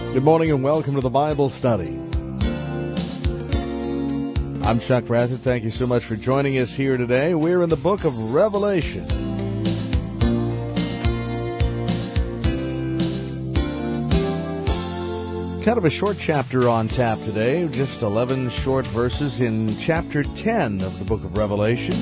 Good morning and welcome to the Bible Study. I'm Chuck Bradford. Thank you so much for joining us here today. We're in the book of Revelation. Kind of a short chapter on tap today, just 11 short verses in chapter 10 of the book of Revelation.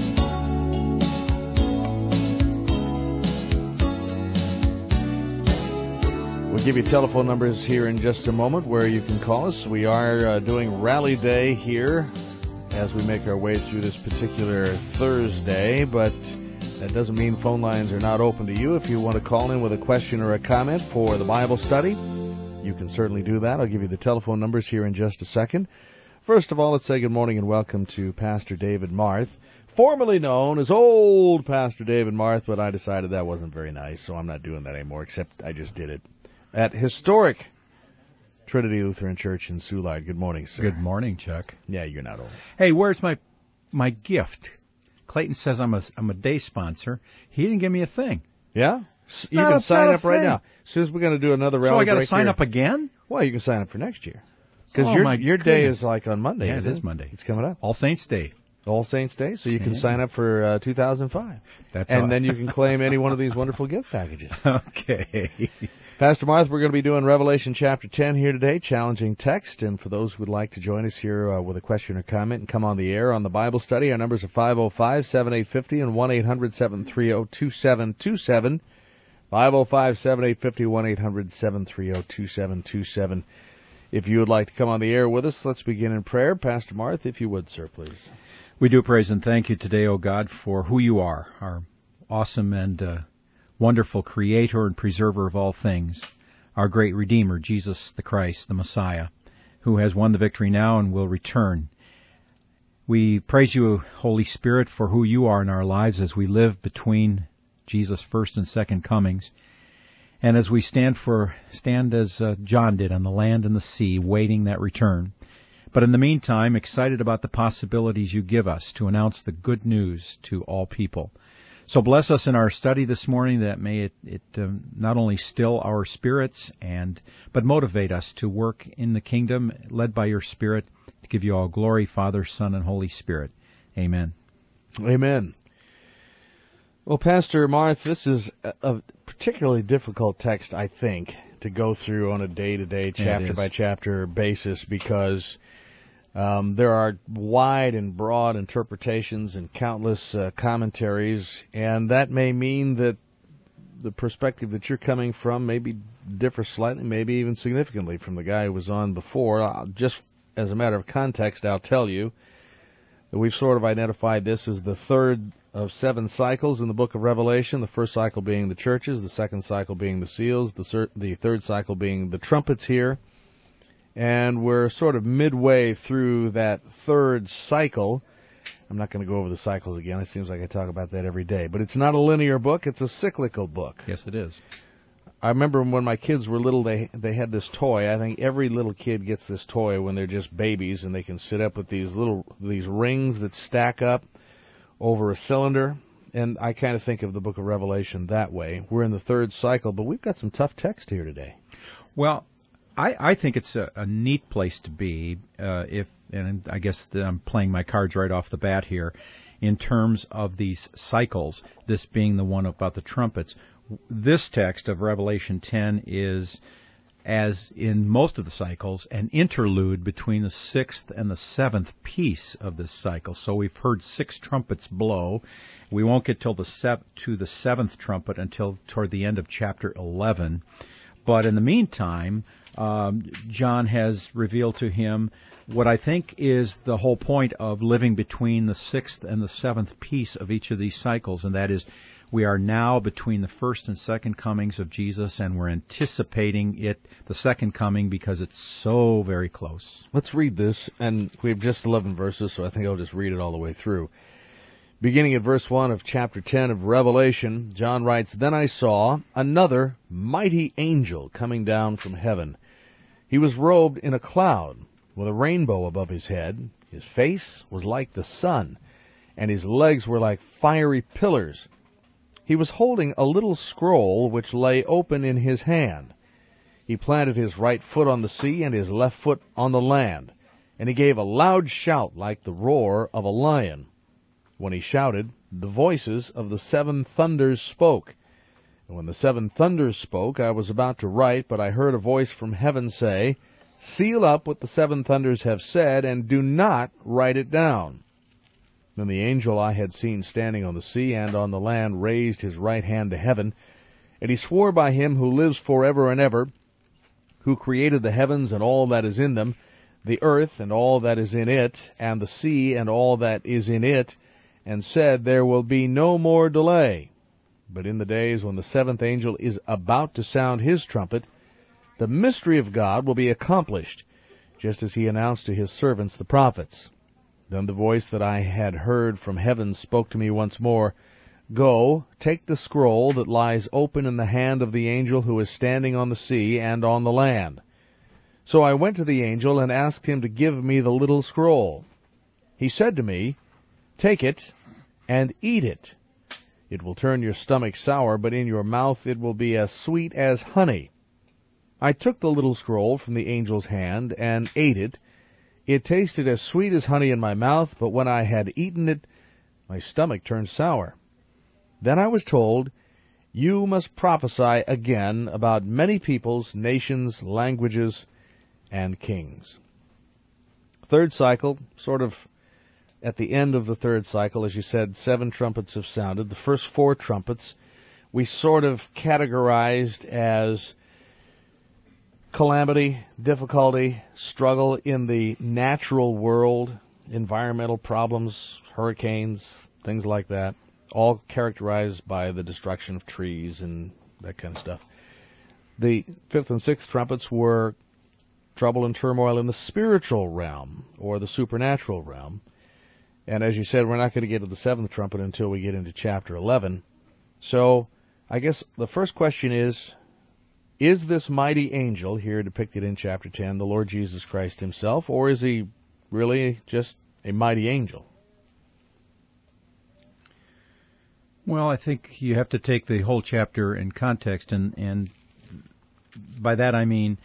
We'll give you telephone numbers here in just a moment where you can call us. We are doing Rally Day here as we make our way through this particular Thursday, but that doesn't mean phone lines are not open to you. If you want to call in with a question or a comment for the Bible study, you can certainly do that. I'll give you the telephone numbers here in just a second. First of all, let's say good morning and welcome to Pastor David Marth, formerly known as Old Pastor David Marth, but I decided that wasn't very nice, so I'm not doing that anymore, except I just did it. At historic Trinity Lutheran Church in Soulard. Good morning, sir. Good morning, Chuck. Yeah, you're not old. Hey, where's my gift? Clayton says I'm a day sponsor. He didn't give me a thing. Yeah? You can sign up right now. As soon as we're going to do another rally so I got to break sign here, up again? Well, you can sign up for next year. Because your day is like on Monday. Yeah, it isn't is Monday. It's coming up. All Saints Day. All Saints Day, so you can sign up for 2005. Then you can claim any one of these wonderful gift packages. Okay. Pastor Martha, we're going to be doing Revelation chapter 10 here today, challenging text. And for those who would like to join us here with a question or comment and come on the air on the Bible study, our numbers are 505-7850 and 1-800-730-2727. 505-7850, 1-800-730-2727. If you would like to come on the air with us, let's begin in prayer. Pastor Martha, if you would, sir, please. We do praise and thank you today, O God, for who you are, our awesome and wonderful creator and preserver of all things, our great Redeemer, Jesus the Christ, the Messiah, who has won the victory now and will return. We praise you, Holy Spirit, for who you are in our lives as we live between Jesus' first and second comings, and as we stand as John did on the land and the sea, waiting that return. But in the meantime, excited about the possibilities you give us to announce the good news to all people. So bless us in our study this morning, that may it not only still our spirits but motivate us to work in the kingdom, led by your Spirit, to give you all glory, Father, Son, and Holy Spirit. Amen. Amen. Well, Pastor Marth, this is a particularly difficult text, I think, to go through on a day-to-day, chapter-by-chapter basis, because there are wide and broad interpretations and countless commentaries, and that may mean that the perspective that you're coming from maybe differs slightly, maybe even significantly from the guy who was on before. Just as a matter of context, I'll tell you that we've sort of identified this as the third of 7 cycles in the book of Revelation, the first cycle being the churches, the second cycle being the seals, the third cycle being the trumpets here. And we're sort of midway through that third cycle. I'm not going to go over the cycles again. It seems like I talk about that every day. But it's not a linear book. It's a cyclical book. Yes, it is. I remember when my kids were little, they had this toy. I think every little kid gets this toy when they're just babies, and they can sit up with these rings that stack up over a cylinder. And I kind of think of the book of Revelation that way. We're in the third cycle, but we've got some tough text here today. Well, I think it's a neat place to be, and I guess I'm playing my cards right off the bat here, in terms of these cycles, this being the one about the trumpets. This text of Revelation 10 is, as in most of the cycles, an interlude between the 6th and the 7th piece of this cycle. So we've heard 6 trumpets blow. We won't get to the 7th trumpet until toward the end of chapter 11. But in the meantime, John has revealed to him what I think is the whole point of living between the 6th and the 7th piece of each of these cycles, and that is we are now between the first and second comings of Jesus, and we're anticipating the second coming, because it's so very close. Let's read this, and we have just 11 verses, so I think I'll just read it all the way through. Beginning at verse 1 of chapter 10 of Revelation, John writes, "Then I saw another mighty angel coming down from heaven. He was robed in a cloud, with a rainbow above his head. His face was like the sun, and his legs were like fiery pillars. He was holding a little scroll which lay open in his hand. He planted his right foot on the sea and his left foot on the land, and he gave a loud shout like the roar of a lion. When he shouted, the voices of the 7 thunders spoke. And when the 7 thunders spoke, I was about to write, but I heard a voice from heaven say, "Seal up what the 7 thunders have said, and do not write it down." Then the angel I had seen standing on the sea and on the land raised his right hand to heaven, and he swore by him who lives forever and ever, who created the heavens and all that is in them, the earth and all that is in it, and the sea and all that is in it, and said, "There will be no more delay. But in the days when the 7th angel is about to sound his trumpet, the mystery of God will be accomplished, just as he announced to his servants the prophets." Then the voice that I had heard from heaven spoke to me once more, "Go, take the scroll that lies open in the hand of the angel who is standing on the sea and on the land." So I went to the angel and asked him to give me the little scroll. He said to me, "Take it and eat it. It will turn your stomach sour, but in your mouth it will be as sweet as honey." I took the little scroll from the angel's hand and ate it. It tasted as sweet as honey in my mouth, but when I had eaten it, my stomach turned sour. Then I was told, "You must prophesy again about many peoples, nations, languages, and kings." Third cycle, sort of at the end of the third cycle, as you said, 7 trumpets have sounded. The first 4 trumpets we sort of categorized as calamity, difficulty, struggle in the natural world, environmental problems, hurricanes, things like that, all characterized by the destruction of trees and that kind of stuff. The 5th and 6th trumpets were trouble and turmoil in the spiritual realm or the supernatural realm. And as you said, we're not going to get to the 7th trumpet until we get into chapter 11. So I guess the first question is this mighty angel here depicted in chapter 10 the Lord Jesus Christ himself, or is he really just a mighty angel? Well, I think you have to take the whole chapter in context, and by that I mean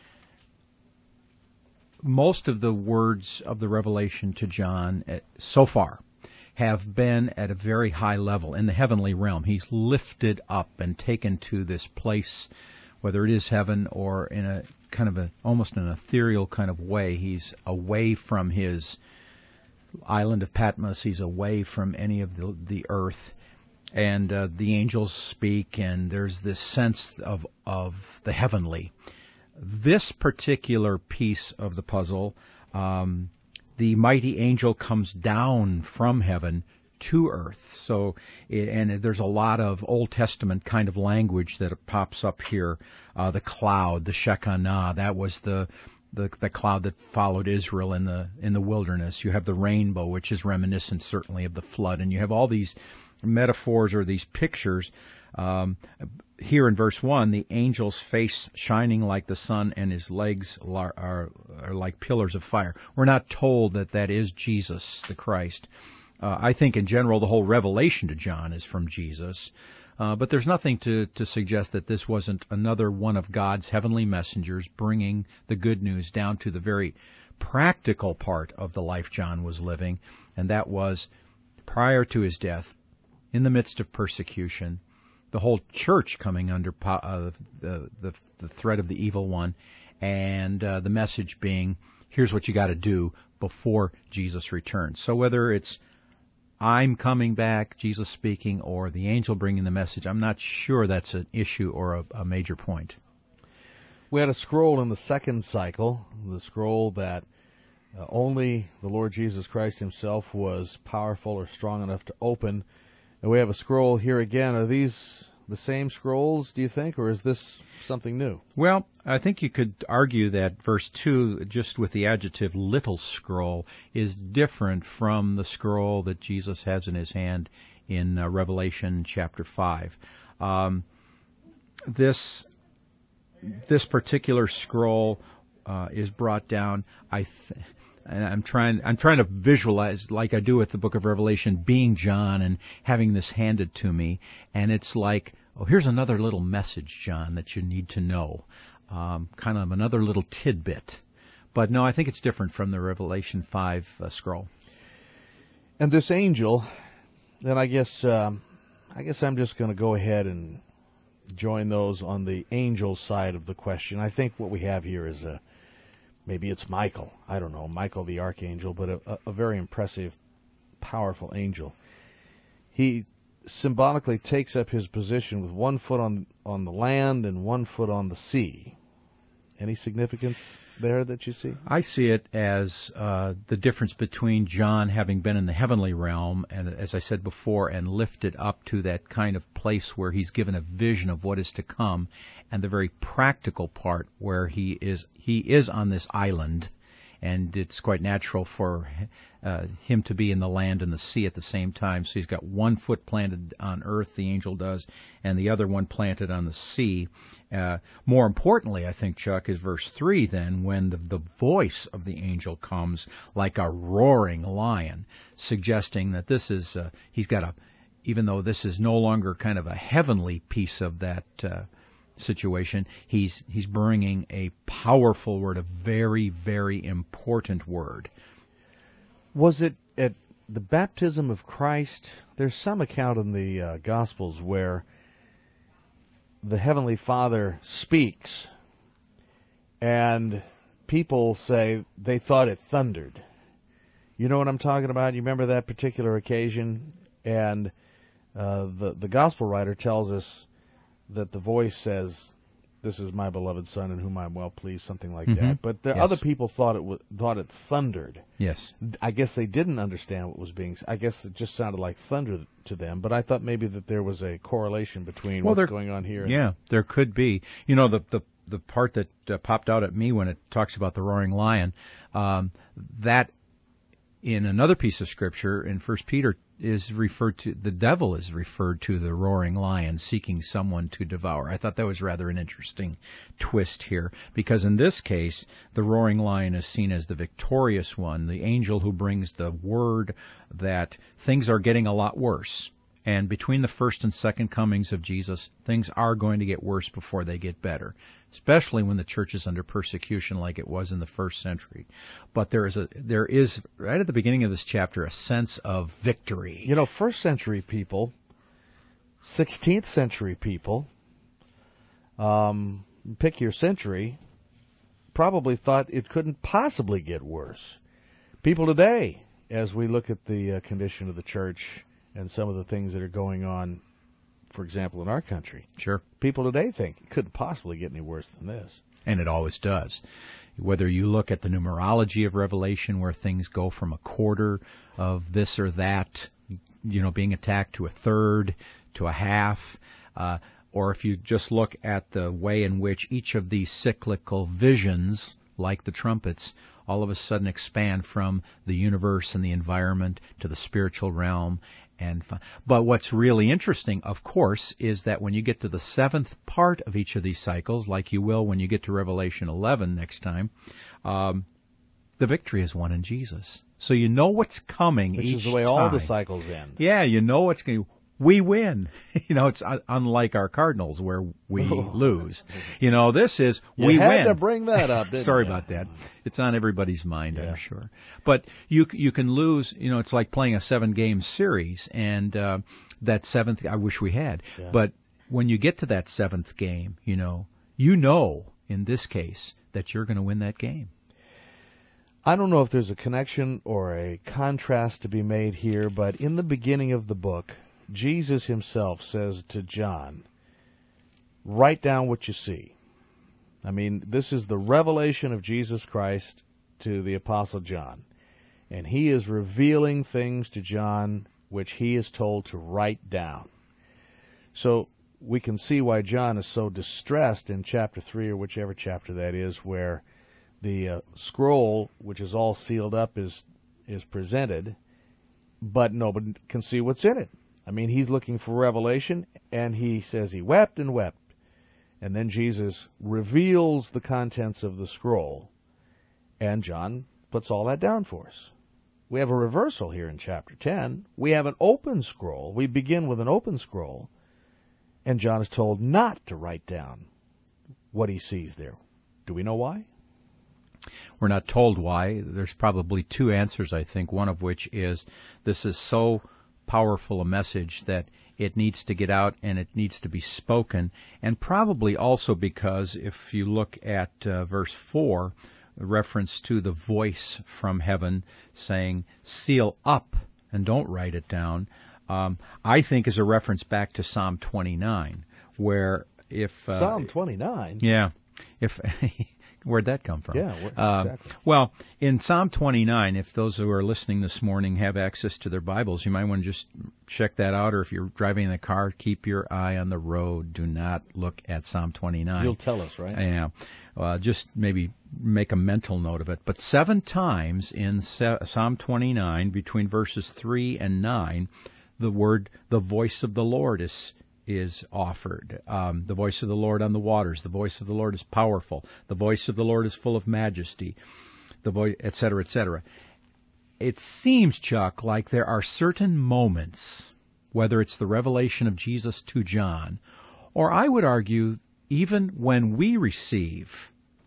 most of the words of the revelation to John so far have been at a very high level in the heavenly realm. He's lifted up and taken to this place, whether it is heaven or in a kind of almost an ethereal kind of way. He's away from his island of Patmos. He's away from any of the earth. And the angels speak, and there's this sense of the heavenly. This particular piece of the puzzle, the mighty angel comes down from heaven to earth. So, and there's a lot of Old Testament kind of language that pops up here. The cloud, the Shekinah, that was the cloud that followed Israel in the wilderness. You have the rainbow, which is reminiscent certainly of the flood, and you have all these metaphors or these pictures. Here in verse 1, the angel's face shining like the sun and his legs are like pillars of fire. We're not told that is Jesus, the Christ. I think in general the whole revelation to John is from Jesus. But there's nothing to suggest that this wasn't another one of God's heavenly messengers bringing the good news down to the very practical part of the life John was living, and that was prior to his death, in the midst of persecution, the whole church coming under the threat of the evil one, and the message being, here's what you got to do before Jesus returns. So whether it's I'm coming back, Jesus speaking, or the angel bringing the message, I'm not sure that's an issue or a major point. We had a scroll in the second cycle, the scroll that only the Lord Jesus Christ himself was powerful or strong enough to open. And we have a scroll here again. Are these the same scrolls, do you think, or is this something new? Well, I think you could argue that verse 2, just with the adjective little scroll, is different from the scroll that Jesus has in his hand in Revelation chapter 5. This particular scroll is brought down, and I'm trying to visualize, like I do with the book of Revelation, being John and having this handed to me, and it's like, oh, here's another little message, John, that you need to know. kind of another little tidbit. But no, I think it's different from the Revelation 5 scroll. And this angel, then I guess I'm just going to go ahead and join those on the angel side of the question. I think what we have here is maybe it's Michael. I don't know, Michael the archangel, but a very impressive, powerful angel. He symbolically takes up his position with 1 foot on the land and 1 foot on the sea. Any significance there that you see? I see it as the difference between John having been in the heavenly realm and, as I said before, and lifted up to that kind of place where he's given a vision of what is to come, and the very practical part where he is on this island, and it's quite natural for him to be in the land and the sea at the same time. So he's got 1 foot planted on earth, the angel does, and the other one planted on the sea. More importantly, I think, Chuck, is verse 3 then, when the voice of the angel comes like a roaring lion, suggesting that this is, even though this is no longer kind of a heavenly piece of that situation, he's bringing a powerful word, a very, very important word. Was it at the baptism of Christ? There's some account in the Gospels where the Heavenly Father speaks, and people say they thought it thundered. You know what I'm talking about? You remember that particular occasion? And the Gospel writer tells us that the voice says, "This is my beloved Son in whom I am well pleased," something like that. But the other people thought it thundered. Yes. I guess they didn't understand what was being said. I guess it just sounded like thunder to them. But I thought maybe that there was a correlation between what's going on here. Yeah, there could be. You know, the part that popped out at me when it talks about the roaring lion, that in another piece of Scripture, in 1 Peter, is referred to, the devil is referred to the roaring lion seeking someone to devour. I thought that was rather an interesting twist here, because in this case, the roaring lion is seen as the victorious one, the angel who brings the word that things are getting a lot worse. And between the first and second comings of Jesus, things are going to get worse before they get better, especially when the church is under persecution like it was in the first century. But there is right at the beginning of this chapter a sense of victory. You know, first century people, 16th century people, pick your century, probably thought it couldn't possibly get worse. People today, as we look at the condition of the church and some of the things that are going on, for example, in our country. Sure. People today think it couldn't possibly get any worse than this. And it always does. Whether you look at the numerology of Revelation, where things go from a quarter of this or that, being attacked, to a third, to a half, or if you just look at the way in which each of these cyclical visions, like the trumpets, all of a sudden expand from the universe and the environment to the spiritual realm. But what's really interesting, of course, is that when you get to the seventh part of each of these cycles, like you will when you get to Revelation 11 next time, the victory is won in Jesus. So you know what's coming each time. Which is the way all the cycles end. Yeah, you know what's going to... We win. It's unlike our Cardinals where we lose. This is we win. You had to bring that up, didn't Sorry you? about that. It's on everybody's mind, I'm sure. But you can lose. It's like playing a 7-game series, and that seventh, I wish we had. Yeah. But when you get to that seventh game, you know in this case that you're going to win that game. I don't know if there's a connection or a contrast to be made here, but in the beginning of the book, Jesus himself says to John, write down what you see. I mean, this is the revelation of Jesus Christ to the Apostle John. And he is revealing things to John which he is told to write down. So we can see why John is so distressed in chapter 3 or whichever chapter that is, where the scroll, which is all sealed up, is presented, but nobody can see what's in it. I mean, he's looking for revelation, and he says he wept and wept. And then Jesus reveals the contents of the scroll, and John puts all that down for us. We have a reversal here in chapter 10. We have an open scroll. We begin with an open scroll, and John is told not to write down what he sees there. Do we know why? We're not told why. There's probably two answers, I think, one of which is this is so powerful a message that it needs to get out and it needs to be spoken, and probably also because if you look at verse 4, a reference to the voice from heaven saying, seal up and don't write it down, I think is a reference back to Psalm 29, where if... Psalm 29? Yeah. If... Where'd that come from? Yeah, exactly. Well, in Psalm 29, if those who are listening this morning have access to their Bibles, you might want to just check that out, or if you're driving in the car, keep your eye on the road. Do not look at Psalm 29. You'll tell us, right? Yeah. Just maybe make a mental note of it. But 7 times in Psalm 29, between verses 3 and 9, the voice of the Lord is offered. The voice of the Lord on the waters. The voice of the Lord is powerful. The voice of the Lord is full of majesty. The voice, et cetera, et cetera. It seems, Chuck, like there are certain moments, whether it's the revelation of Jesus to John, or I would argue even when we receive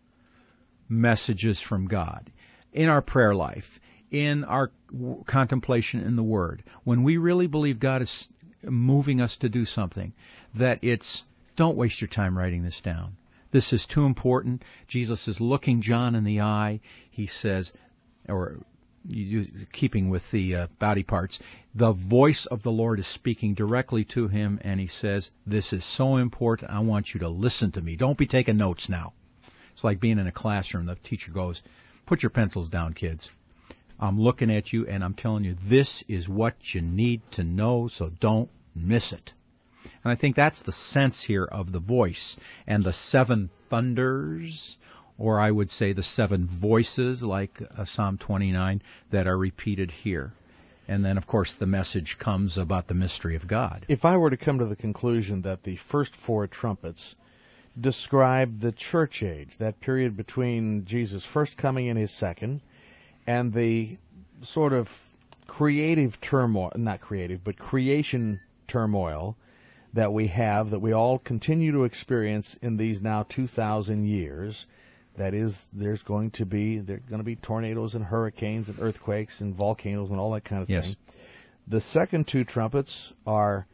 messages from God in our prayer life, in our contemplation in the Word, when we really believe God is moving us to do something, that it's, don't waste your time writing this down. This is too important. Jesus is looking John in the eye. He says, or keeping with the body parts, the voice of the Lord is speaking directly to him, and he says, this is so important, I want you to listen to me. Don't be taking notes now. It's like being in a classroom. The teacher goes, put your pencils down, kids. I'm looking at you, and I'm telling you, this is what you need to know, so don't miss it. And I think that's the sense here of the voice. And the 7 thunders, or I would say the 7 voices, like Psalm 29, that are repeated here. And then, of course, the message comes about the mystery of God. If I were to come to the conclusion that the first 4 trumpets describe the church age, that period between Jesus' first coming and his second, and the sort of creative turmoil, not creative, but creation turmoil that we have, that we all continue to experience in these now 2,000 years, that is, there are going to be tornadoes and hurricanes and earthquakes and volcanoes and all that kind of thing. The second 2 trumpets are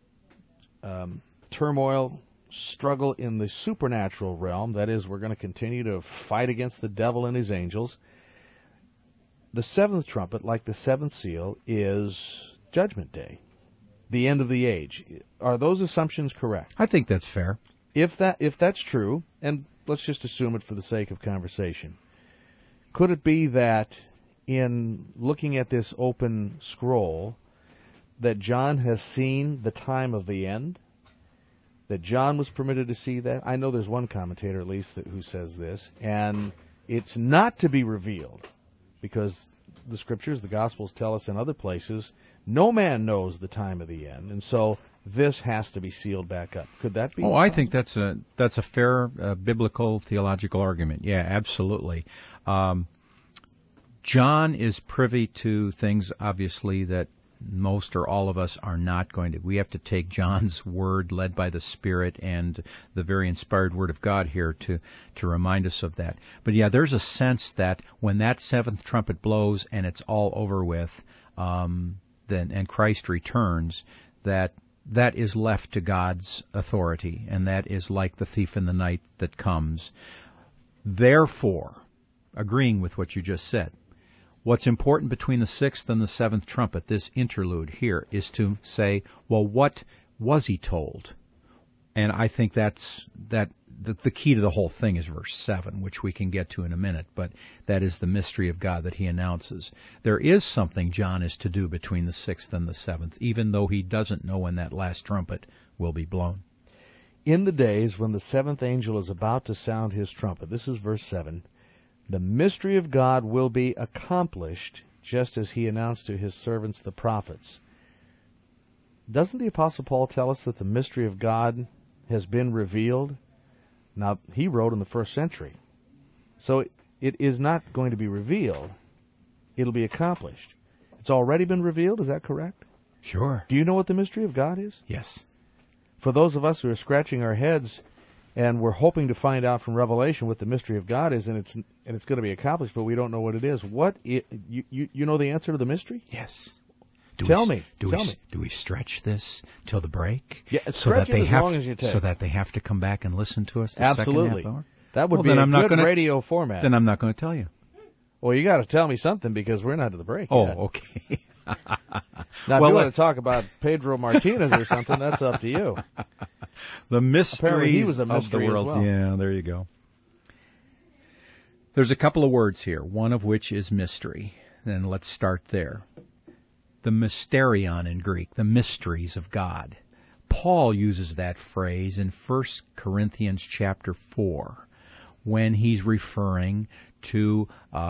turmoil, struggle in the supernatural realm, that is, we're going to continue to fight against the devil and his angels. The 7th trumpet, like the 7th seal, is Judgment Day, the end of the age. Are those assumptions correct? I think that's fair. If that's true, and let's just assume it for the sake of conversation, could it be that in looking at this open scroll that John has seen the time of the end? That John was permitted to see that? I know there's one commentator at least who says this, and it's not to be revealed, because the Scriptures, the Gospels tell us in other places, no man knows the time of the end, and so this has to be sealed back up. Could that be? Oh, I think that's a fair biblical theological argument. Yeah, absolutely. John is privy to things, obviously, that most or all of us are not going to. We have to take John's word, led by the Spirit, and the very inspired Word of God here to remind us of that. But yeah, there's a sense that when that 7th trumpet blows and it's all over with, then and Christ returns, that is left to God's authority, and that is like the thief in the night that comes. Therefore, agreeing with what you just said, what's important between the 6th and the 7th trumpet, this interlude here, is to say, well, what was he told? And I think that's the key to the whole thing is verse 7, which we can get to in a minute, but that is the mystery of God that he announces. There is something John is to do between the 6th and the 7th, even though he doesn't know when that last trumpet will be blown. In the days when the 7th angel is about to sound his trumpet, this is verse 7, the mystery of God will be accomplished, just as he announced to his servants the prophets. Doesn't the Apostle Paul tell us that the mystery of God has been revealed? Now, he wrote in the 1st century. So it is not going to be revealed. It'll be accomplished. It's already been revealed, is that correct? Sure. Do you know what the mystery of God is? Yes. For those of us who are scratching our heads, And we're hoping to find out from Revelation what the mystery of God is, and it's going to be accomplished, but we don't know what it is. You know the answer to the mystery? Yes. Tell me. Do we stretch this till the break? Yeah, stretch it as long as you take. So that they have to come back and listen to us the Absolutely. second half hour? That would be a good radio format. Then I'm not going to tell you. Well, you got to tell me something because we're not to the break yet. Oh, okay. Now, if you want to talk about Pedro Martinez or something, that's up to you. The mysteries he was a mystery of the world. as well. Yeah, there you go. There's a couple of words here, one of which is mystery. And let's start there. The mysterion in Greek, the mysteries of God. Paul uses that phrase in 1 Corinthians chapter 4 when he's referring to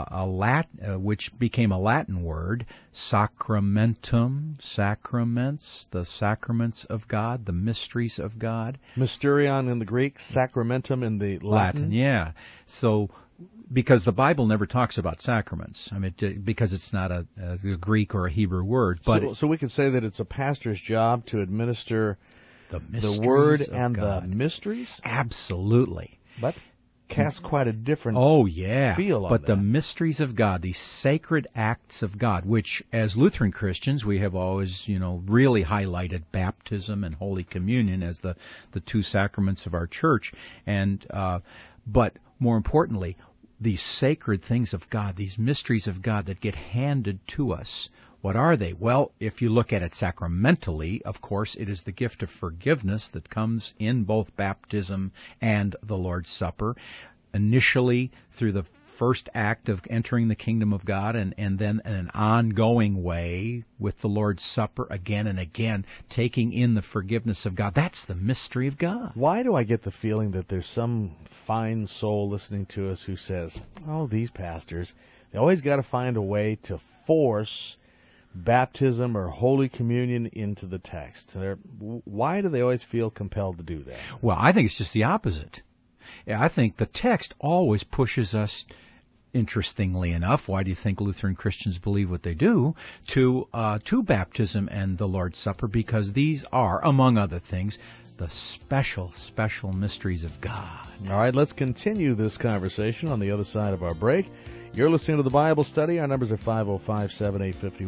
which became a Latin word, sacramentum, sacraments, the sacraments of God, the mysteries of God. Mysterion in the Greek, sacramentum in the Latin. Yeah. So, because the Bible never talks about sacraments, I mean, because it's not a Greek or a Hebrew word. But so we could say that it's a pastor's job to administer the word and God. The mysteries? Absolutely. But casts quite a different feel on but that. The mysteries of God, these sacred acts of God, which as Lutheran Christians we have always, really highlighted baptism and Holy Communion as the two sacraments of our church, and but more importantly, these sacred things of God, these mysteries of God that get handed to us. What are they? Well, if you look at it sacramentally, of course, it is the gift of forgiveness that comes in both baptism and the Lord's Supper. Initially, through the first act of entering the kingdom of God, and then in an ongoing way with the Lord's Supper again and again, taking in the forgiveness of God. That's the mystery of God. Why do I get the feeling that there's some fine soul listening to us who says, oh, these pastors, they always got to find a way to force baptism or Holy Communion into the text? Why do they always feel compelled to do that? Well, I think it's just the opposite. I think the text always pushes us, interestingly enough, why do you think Lutheran Christians believe what they do, to baptism and the Lord's Supper? Because these are, among other things, the special, special mysteries of God. All right, let's continue this conversation on the other side of our break. You're listening to the Bible Study. Our numbers are 505-7850,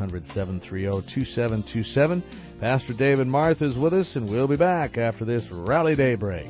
1-800-730-2727. Pastor David Marth is with us, and we'll be back after this Rally Day break.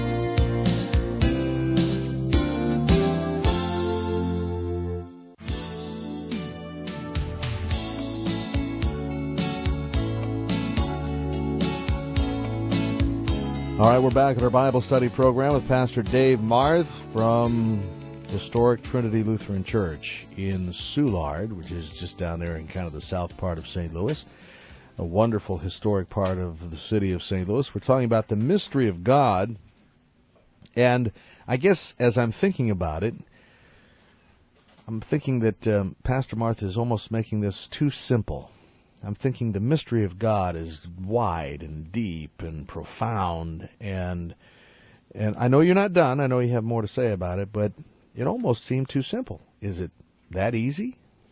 All right, we're back at our Bible study program with Pastor Dave Marth from Historic Trinity Lutheran Church in Soulard, which is just down there in kind of the south part of St. Louis, a wonderful historic part of the city of St. Louis. We're talking about the mystery of God, and I guess as I'm thinking about it, I'm thinking that Pastor Marth is almost making this too simple. I'm thinking the mystery of God is wide and deep and profound, and I know you're not done. I know you have more to say about it, but it almost seemed too simple. Is it that easy?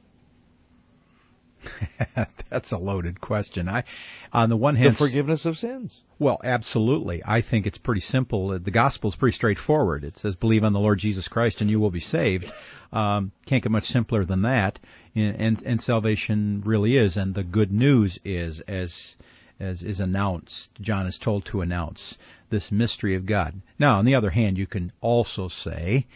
That's a loaded question. On the one hand, the forgiveness of sins. Well, absolutely. I think it's pretty simple. The gospel is pretty straightforward. It says, believe on the Lord Jesus Christ and you will be saved. Can't get much simpler than that. And salvation really is. And the good news is, as is announced, John is told to announce this mystery of God. Now, on the other hand, you can also say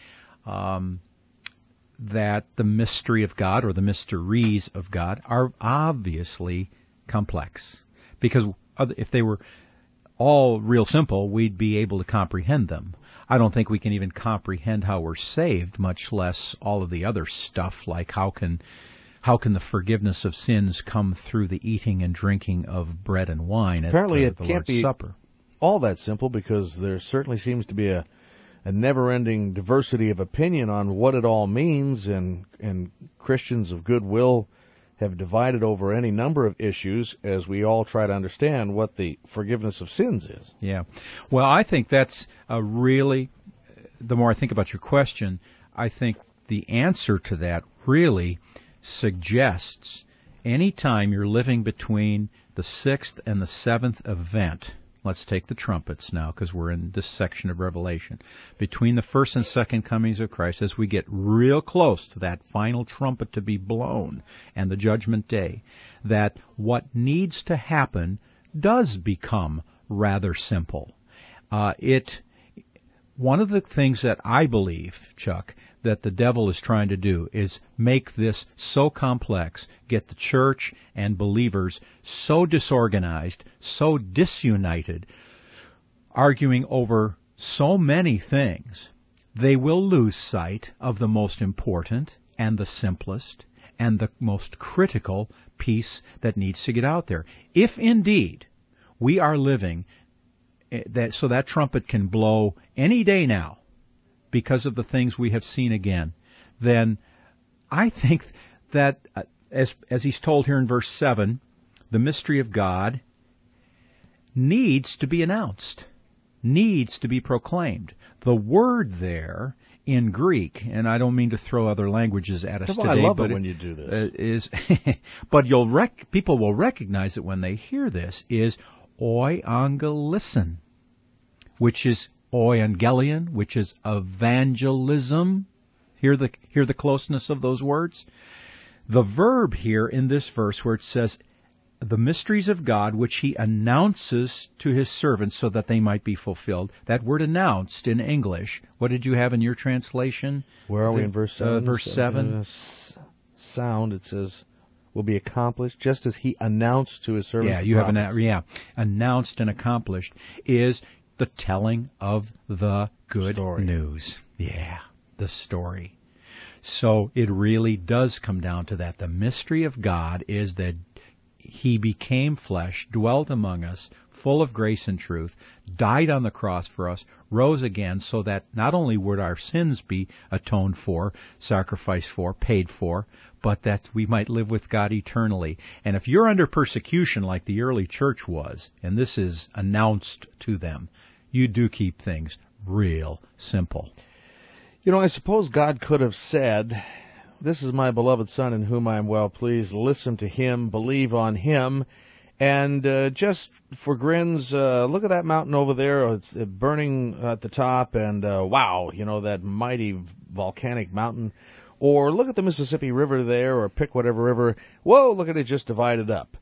that the mystery of God, or the mysteries of God, are obviously complex. Because if they were all real simple, we'd be able to comprehend them. I don't think we can even comprehend how we're saved, much less all of the other stuff, like how can the forgiveness of sins come through the eating and drinking of bread and wine at the Lord's Supper? Apparently it can't be all that simple, because there certainly seems to be a never-ending diversity of opinion on what it all means, and Christians of goodwill have divided over any number of issues as we all try to understand what the forgiveness of sins is. Yeah. Well, I think that's a really, the more I think about your question, I think the answer to that really suggests any time you're living between the sixth and the seventh event let's take the trumpets now, because we're in this section of Revelation. Between the first and second comings of Christ, as we get real close to that final trumpet to be blown and the judgment day, that what needs to happen does become rather simple. One of the things that I believe, Chuck, that the devil is trying to do is make this so complex, get the church and believers so disorganized, so disunited, arguing over so many things, they will lose sight of the most important and the simplest and the most critical piece that needs to get out there. If indeed we are living so that trumpet can blow any day now because of the things we have seen again, then I think that, as he's told here in verse 7, the mystery of God needs to be announced, needs to be proclaimed. The word there in Greek, and I don't mean to throw other languages at us today, I love it when you do this. But people will recognize it when they hear this, is euangelison, which is euangelion, which is evangelism. Hear the closeness of those words? The verb here in this verse where it says, the mysteries of God, which he announces to his servants so that they might be fulfilled. That word announced in English, what did you have in your translation? Where are we in verse 7? Verse 7. Sound, it says, will be accomplished just as he announced to his servants. Yeah, you have announced and accomplished is the telling of the good news. Yeah, the story. So it really does come down to that. The mystery of God is that he became flesh, dwelt among us, full of grace and truth, died on the cross for us, rose again, so that not only would our sins be atoned for, sacrificed for, paid for, but that we might live with God eternally. And if you're under persecution like the early church was, and this is announced to them, you do keep things real simple. You know, I suppose God could have said, this is my beloved Son in whom I am well pleased. Listen to him, believe on him. And just for grins, look at that mountain over there. It's burning at the top. And wow, you know, that mighty volcanic mountain. Or look at the Mississippi River there, or pick whatever river. Whoa, look at it just divided up.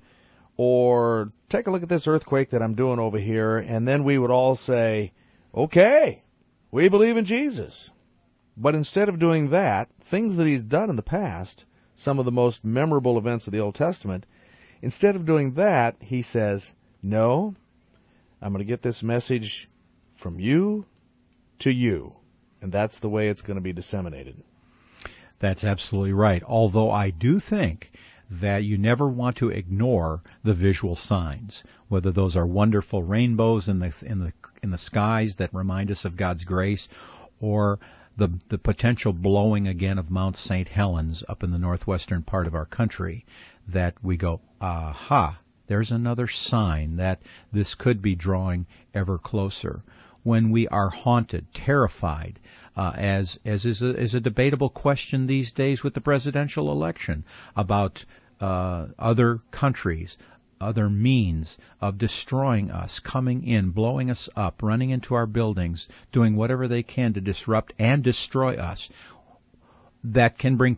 Or take a look at this earthquake that I'm doing over here. And then we would all say, okay, we believe in Jesus. But instead of doing that, things that he's done in the past, some of the most memorable events of the Old Testament, instead of doing that, he says, no, I'm going to get this message from you to you. And that's the way it's going to be disseminated. That's absolutely right. Although I do think that you never want to ignore the visual signs, whether those are wonderful rainbows in the skies that remind us of God's grace, or the potential blowing again of Mount St. Helens up in the northwestern part of our country, that we go, aha, there's another sign that this could be drawing ever closer. When we are haunted, terrified, as is a debatable question these days with the presidential election, about other countries, other means of destroying us, coming in, blowing us up, running into our buildings, doing whatever they can to disrupt and destroy us, that can bring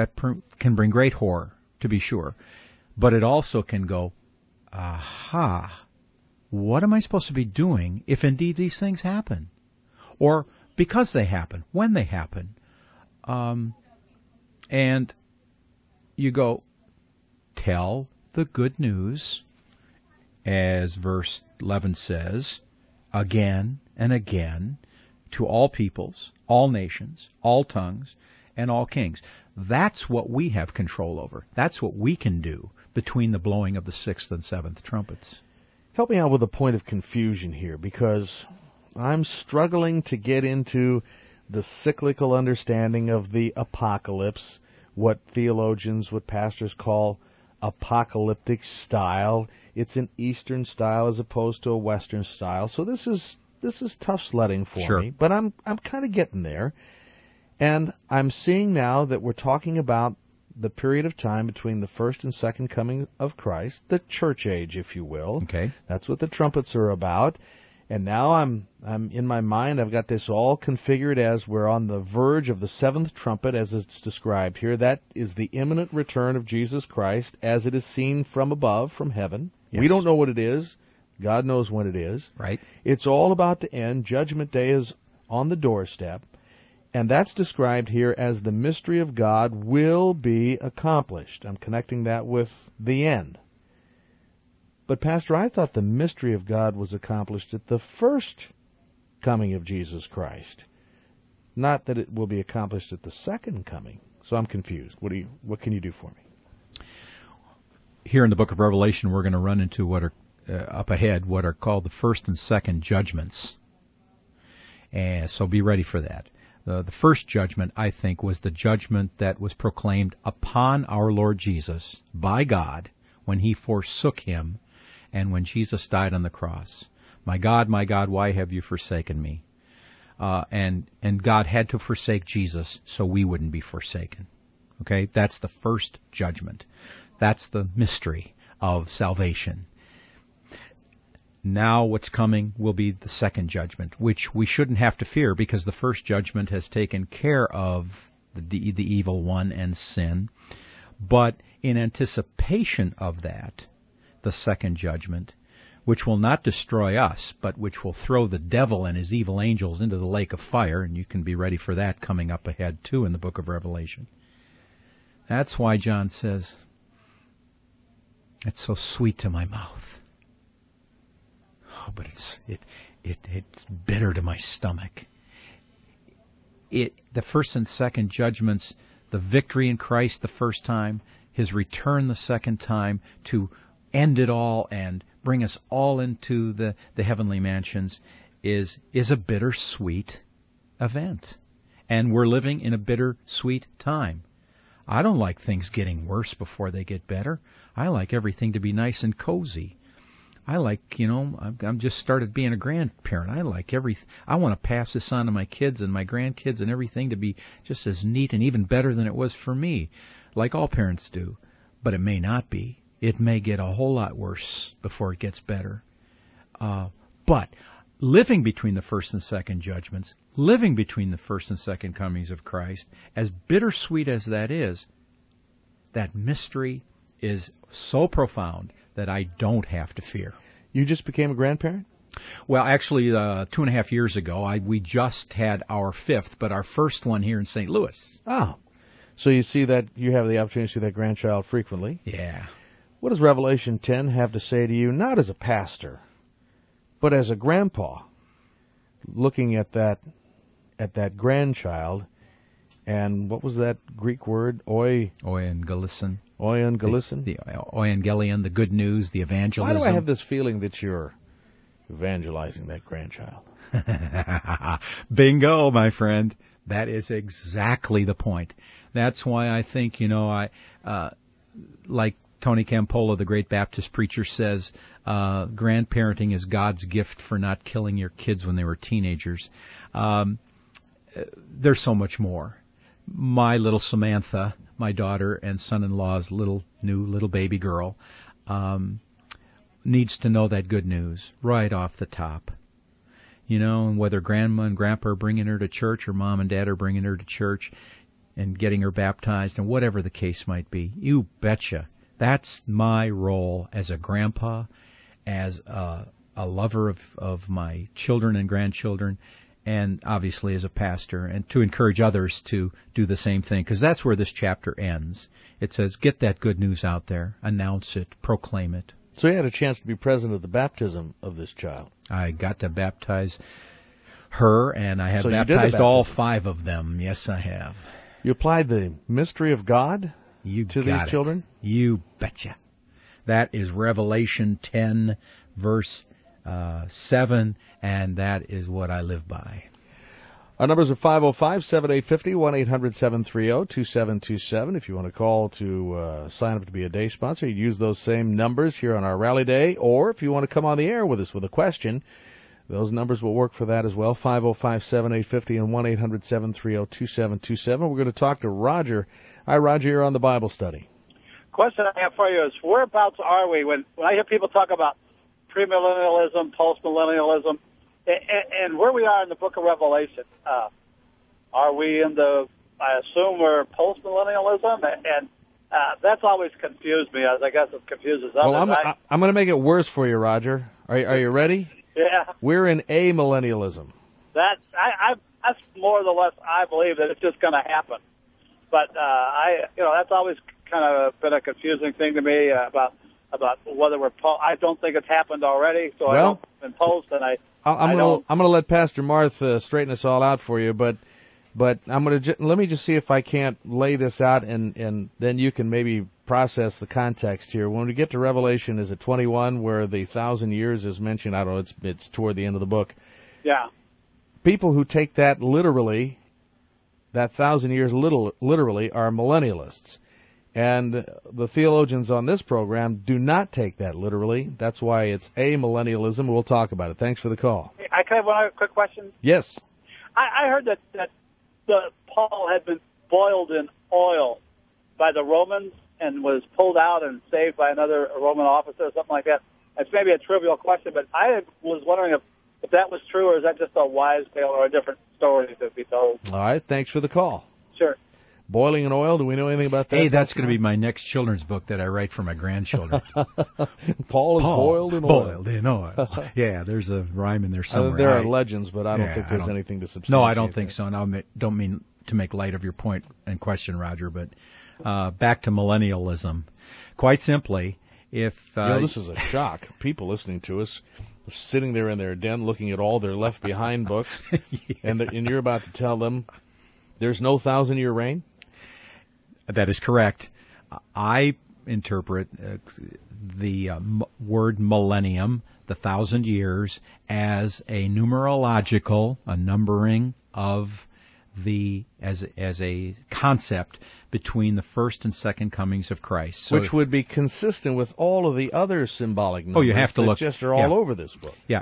great horror, to be sure. But it also can go, aha, what am I supposed to be doing if indeed these things happen? Or because they happen, when they happen. And you go, tell the good news, as verse 11 says, again and again, to all peoples, all nations, all tongues, and all kings. That's what we have control over. That's what we can do between the blowing of the sixth and seventh trumpets. Help me out with a point of confusion here, because I'm struggling to get into the cyclical understanding of the apocalypse, what theologians, what pastors call apocalyptic style. It's an Eastern style as opposed to a Western style. So this is tough sledding for me, but I'm kind of getting there. And I'm seeing now that we're talking about the period of time between the first and second coming of Christ, the church age, if you will. Okay. That's what the trumpets are about. And now I'm in my mind, I've got this all configured as we're on the verge of the seventh trumpet, as it's described here. That is the imminent return of Jesus Christ as it is seen from above, from heaven. Yes. We don't know what it is. God knows when it is. Right. It's all about to end. Judgment Day is on the doorstep. And that's described here as the mystery of God will be accomplished. I'm connecting that with the end. But, Pastor, I thought the mystery of God was accomplished at the first coming of Jesus Christ, not that it will be accomplished at the second coming. So I'm confused. What can you do for me? Here in the book of Revelation, we're going to run into what are up ahead, what are called the first and second judgments. And so be ready for that. The first judgment, I think, was the judgment that was proclaimed upon our Lord Jesus by God when he forsook him and when Jesus died on the cross. My God, why have you forsaken me? And God had to forsake Jesus so we wouldn't be forsaken. Okay, that's the first judgment. That's the mystery of salvation. Now what's coming will be the second judgment, which we shouldn't have to fear because the first judgment has taken care of the evil one and sin. But in anticipation of that, the second judgment, which will not destroy us, but which will throw the devil and his evil angels into the lake of fire, and you can be ready for that coming up ahead too in the book of Revelation. That's why John says, it's so sweet to my mouth. Oh, but it's bitter to my stomach. The first and second judgments, the victory in Christ the first time, his return the second time to end it all and bring us all into the heavenly mansions is a bittersweet event. And we're living in a bittersweet time. I don't like things getting worse before they get better. I like everything to be nice and cozy. I like, I'm just started being a grandparent. I want to pass this on to my kids and my grandkids and everything to be just as neat and even better than it was for me, like all parents do. But it may not be. It may get a whole lot worse before it gets better. But living between the first and second judgments, living between the first and second comings of Christ, as bittersweet as that is, that mystery is so profound that I don't have to fear. You just became a grandparent? Well, actually, 2.5 years ago, we just had our fifth, but our first one here in St. Louis. Oh. So you see that you have the opportunity to see that grandchild frequently. Yeah. What does Revelation 10 have to say to you, not as a pastor, but as a grandpa, looking at that grandchild, and what was that Greek word? Euangelion. Euangelion? The Euangelion, the good news, the evangelism. Why do I have this feeling that you're evangelizing that grandchild? Bingo, my friend. That is exactly the point. That's why I think, like Tony Campolo, the great Baptist preacher, says, grandparenting is God's gift for not killing your kids when they were teenagers. There's so much more. My little Samantha, my daughter and son-in-law's little baby girl, needs to know that good news right off the top. And whether grandma and grandpa are bringing her to church or mom and dad are bringing her to church and getting her baptized and whatever the case might be, you betcha. That's my role as a grandpa, as a lover of my children and grandchildren, and obviously as a pastor, and to encourage others to do the same thing, because that's where this chapter ends. It says, get that good news out there, announce it, proclaim it. So you had a chance to be present at the baptism of this child. I got to baptize her, and I have baptized all 5 of them. Yes, I have. You applied the mystery of God to these children? You betcha. That is Revelation 10, verse 7, and that is what I live by. Our numbers are 505-7850, 1-800-730-2727. If you want to call to sign up to be a day sponsor, you use those same numbers here on our Rally Day. Or if you want to come on the air with us with a question, Those numbers will work for that as well, 505-7850 and 1-800-730-2727. We're going to talk to Roger. Hi, Roger, you're on the Bible study. Question I have for you is, whereabouts are we when I hear people talk about premillennialism, postmillennialism, and where we are in the book of Revelation? Are we in the, I assume we're postmillennialism, and that's always confused me, as I guess it confuses others. Well, I'm going to make it worse for you, Roger. Are you ready? Yeah. We're in amillennialism. That's more or less, I believe that it's just going to happen. But that's always kind of been a confusing thing to me about whether we're. I don't think it's happened already, so I don't impose, and I'm going to let Pastor Martha straighten us all out for you, but I'm going to let me just see if I can't lay this out, and then you can maybe process the context here. When we get to Revelation, is it 21 where the 1,000 years is mentioned? I don't know. It's toward the end of the book. Yeah. People who take that literally, that 1,000 years literally, are millennialists. And the theologians on this program do not take that literally. That's why it's amillennialism. We'll talk about it. Thanks for the call. I can have one quick question? Yes. I heard that Paul had been boiled in oil by the Romans and was pulled out and saved by another Roman officer or something like that. It's maybe a trivial question, but I was wondering if that was true, or is that just a wise tale or a different story to be told? All right. Thanks for the call. Sure. Boiling in oil, do we know anything about that? Hey, that's going to be my next children's book that I write for my grandchildren. Paul is boiled in oil. Boiled in oil. Yeah, there's a rhyme in there somewhere. There are legends, but I don't think there's anything to substantiate. No, I don't think so, and I don't mean to make light of your point and question, Roger, but back to millennialism. Quite simply, if... this is a shock. People listening to us, sitting there in their den looking at all their Left Behind books, and you're about to tell them there's no 1,000-year reign? That is correct. I interpret the word millennium, the 1,000 years, as a numerological, a numbering of as a concept between the first and second comings of Christ. So, which would be consistent with all of the other symbolic numbers. Oh, you have to look. Just are all over this book. Yeah,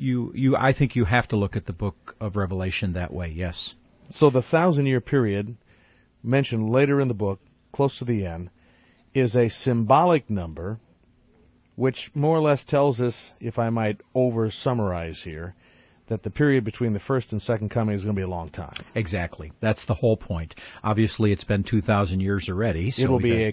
I think you have to look at the book of Revelation that way. Yes. So the 1,000-year period mentioned later in the book, close to the end, is a symbolic number, which more or less tells us, if I might over-summarize here, that the period between the first and second coming is going to be a long time. Exactly. That's the whole point. Obviously, it's been 2,000 years already. So it will be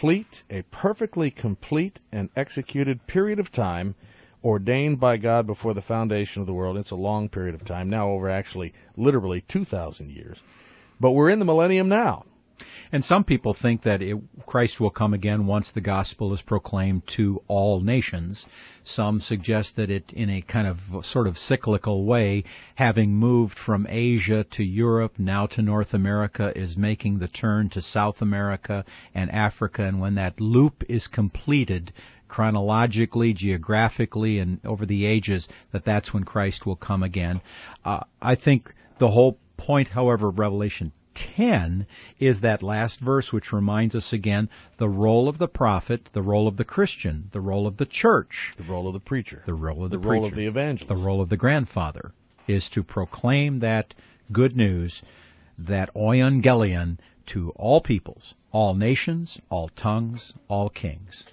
a perfectly complete and executed period of time ordained by God before the foundation of the world. It's a long period of time, now over actually literally 2,000 years. But we're in the millennium now. And some people think that Christ will come again once the gospel is proclaimed to all nations. Some suggest that it, in a kind of sort of cyclical way, having moved from Asia to Europe, now to North America, is making the turn to South America and Africa. And when that loop is completed, chronologically, geographically, and over the ages, that's when Christ will come again. I think the whole point, however, of Revelation 10 is that last verse, which reminds us again the role of the prophet, the role of the Christian, the role of the church, the role of the preacher, the role of the role of the evangelist, the role of the grandfather, is to proclaim that good news, that euangelion, to all peoples, all nations, all tongues, all kings.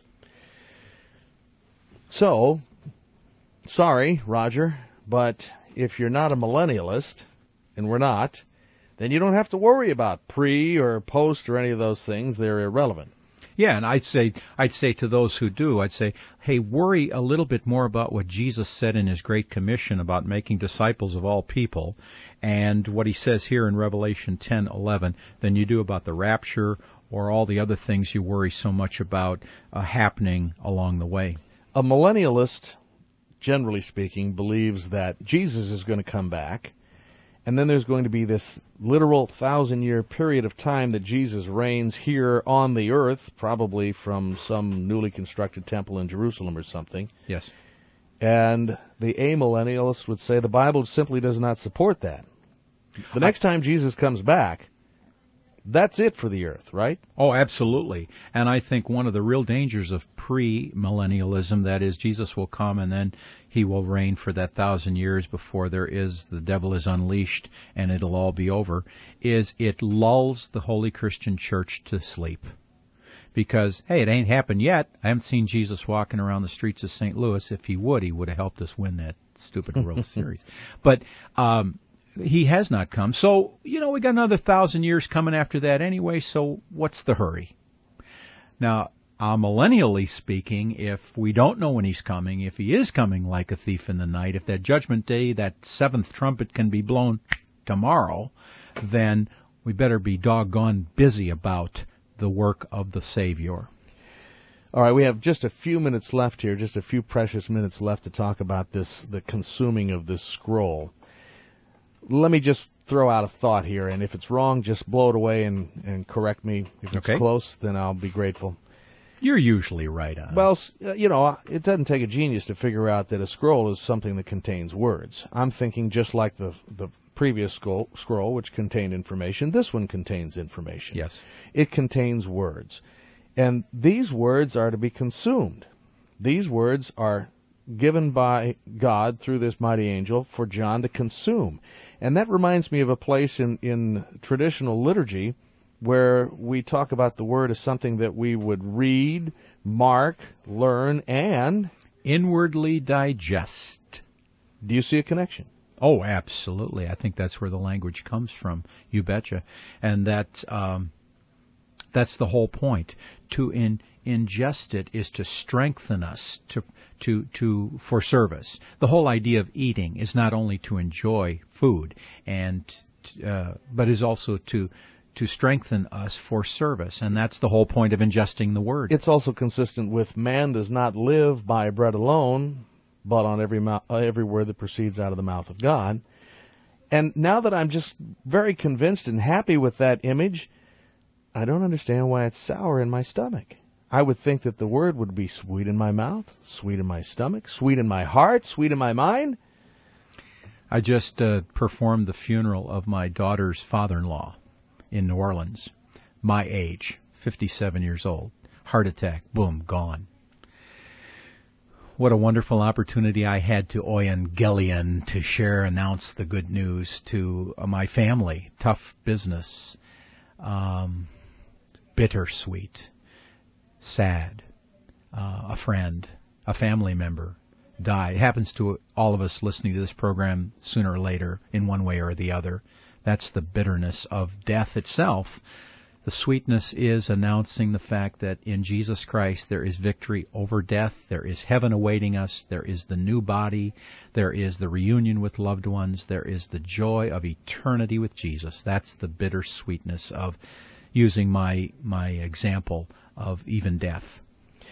So, sorry, Roger, but if you're not a millennialist, and we're not, then you don't have to worry about pre or post or any of those things. They're irrelevant. Yeah, and I'd say to those who do, I'd say, hey, worry a little bit more about what Jesus said in his Great Commission about making disciples of all people, and what he says here in Revelation 10:11 than you do about the rapture or all the other things you worry so much about happening along the way. A millennialist, generally speaking, believes that Jesus is going to come back, and then there's going to be this literal 1,000-year period of time that Jesus reigns here on the earth, probably from some newly constructed temple in Jerusalem or something. Yes. And the amillennialist would say the Bible simply does not support that. The next time Jesus comes back, that's it for the earth, right? Oh, absolutely. And I think one of the real dangers of pre-millennialism, that is, Jesus will come and then he will reign for that 1,000 years before the devil is unleashed and it'll all be over, is it lulls the Holy Christian Church to sleep. Because, hey, it ain't happened yet. I haven't seen Jesus walking around the streets of St. Louis. If he would have helped us win that stupid World Series. But he has not come. So, we got another 1,000 years coming after that anyway, so what's the hurry? Now, millennially speaking, if we don't know when he's coming, if he is coming like a thief in the night, if that judgment day, that seventh trumpet can be blown tomorrow, then we better be doggone busy about the work of the Savior. All right, we have just a few minutes left here, just a few precious minutes left to talk about the consuming of this scroll. Let me just throw out a thought here, and if it's wrong, just blow it away and correct me. If it's close, then I'll be grateful. You're usually right on. Well, it doesn't take a genius to figure out that a scroll is something that contains words. I'm thinking just like the previous scroll, which contained information, this one contains information. Yes. It contains words. And these words are to be consumed. These words are given by God through this mighty angel for John to consume. And that reminds me of a place in traditional liturgy where we talk about the word as something that we would read, mark, learn, and inwardly digest. Do you see a connection? Oh, absolutely. I think that's where the language comes from. You betcha. And that's the whole point. To ingest it is to strengthen us for service. The whole idea of eating is not only to enjoy food but is also to strengthen us for service, and that's the whole point of ingesting the word. It's also consistent with man does not live by bread alone, but on every word that proceeds out of the mouth of God. And now that I'm just very convinced and happy with that image, I don't understand why it's sour in my stomach. I would think that the word would be sweet in my mouth, sweet in my stomach, sweet in my heart, sweet in my mind. I just performed the funeral of my daughter's father-in-law in New Orleans. My age, 57 years old. Heart attack, boom, gone. What a wonderful opportunity I had to Evangelion, to announce the good news to my family. Tough business. Bittersweet. Sad. A friend, a family member died. It happens to all of us listening to this program sooner or later in one way or the other. That's the bitterness of death itself. The sweetness is announcing the fact that in Jesus Christ there is victory over death, there is heaven awaiting us, there is the new body, there is the reunion with loved ones, there is the joy of eternity with Jesus. That's the bitter sweetness of using my example of even death.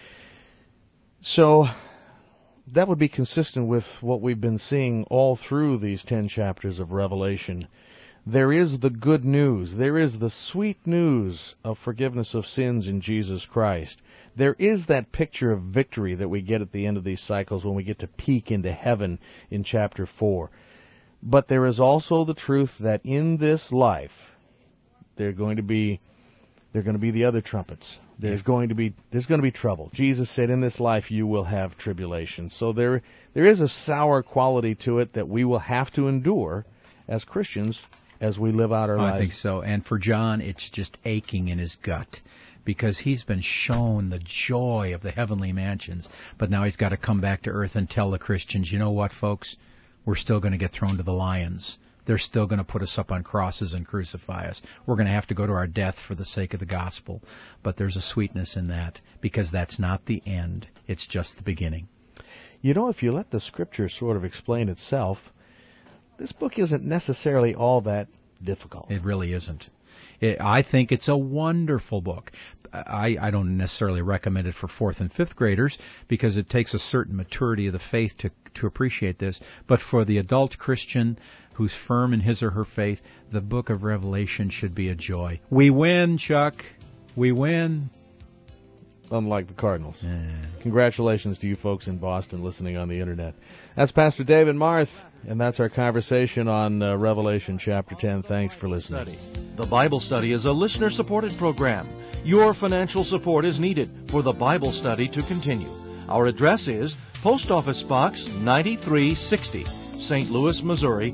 So that would be consistent with what we've been seeing all through these 10 chapters of Revelation. There is the good news. There is the sweet news of forgiveness of sins in Jesus Christ. There is that picture of victory that we get at the end of these cycles when we get to peek into heaven in chapter 4. But there is also the truth that in this life, there are going to be the other trumpets. There's going to be trouble. Jesus said, in this life you will have tribulation. So there is a sour quality to it that we will have to endure as Christians as we live out our lives. I think so. And for John, it's just aching in his gut because he's been shown the joy of the heavenly mansions. But now he's got to come back to earth and tell the Christians, you know what, folks? We're still going to get thrown to the lions. They're still going to put us up on crosses and crucify us. We're going to have to go to our death for the sake of the gospel. But there's a sweetness in that because that's not the end. It's just the beginning. You know, if you let the Scripture sort of explain itself, this book isn't necessarily all that difficult. It really isn't. I think it's a wonderful book. I don't necessarily recommend it for 4th and 5th graders because it takes a certain maturity of the faith to appreciate this. But for the adult Christian who's firm in his or her faith, the book of Revelation should be a joy. We win, Chuck. We win. unlike the Cardinals. Congratulations to you folks in Boston listening on the Internet. That's Pastor David Marth, and that's our conversation on Revelation chapter 10. Thanks for listening. The Bible Study is a listener-supported program. Your financial support is needed for the Bible study to continue. Our address is Post Office Box 9360, St. Louis, Missouri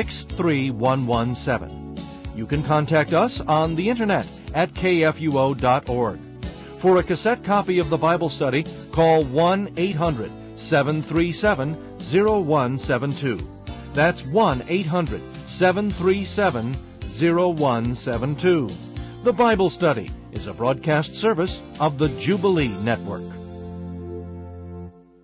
63117. You can contact us on the Internet at kfuo.org. For a cassette copy of the Bible study, call 1-800-737-0172. That's 1-800-737-0172. The Bible Study is a broadcast service of the Jubilee Network.